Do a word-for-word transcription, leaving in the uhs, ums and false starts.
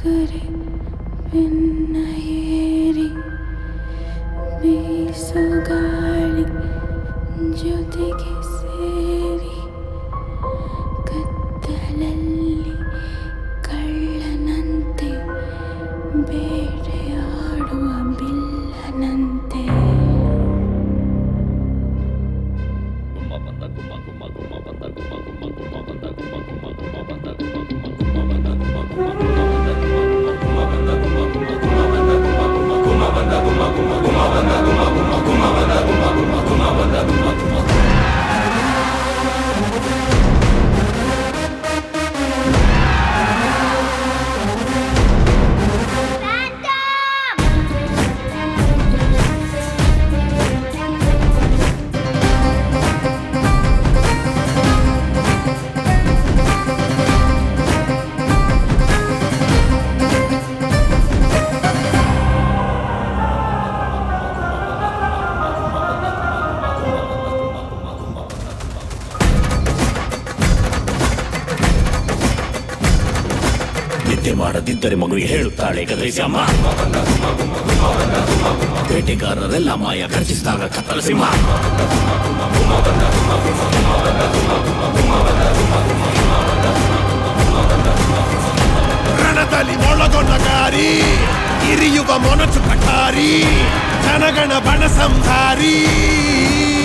ಚಿಗುರೆ ಬೆನ್ನ ಏರಿ ಬೀಸೋ ಗಾಳಿ ಜೊತೆಗೆ ಸೇರಿ ಕತ್ತಲಲ್ಲಿ ಕಳ್ಳನಂತೆ ಬೇಟೆಯಾಡುವ ಬಿಲ್ಲನಂತೆ ನಿದ್ದೆ ಮಾಡದಿದ್ದರೆ ಮಗುವಿಗೆ ಹೇಳುತ್ತಾಳೆ ಕದರಿಸಮ್ಮ. ಬೇಟೆಗಾರರೆಲ್ಲ ಮಾಯ ಗರ್ಜಿಸಿದಾಗ ಕತ್ತಲ ಸಿಂಹ. ರಣದಲ್ಲಿ ಮೊಳಗೊಳ್ಳಗಾರಿ ಇರಿಯುವ ಮೊನಚು ಕಠಾರಿ ಜನಗಣ ಬಣ ಸಂಹಾರಿ.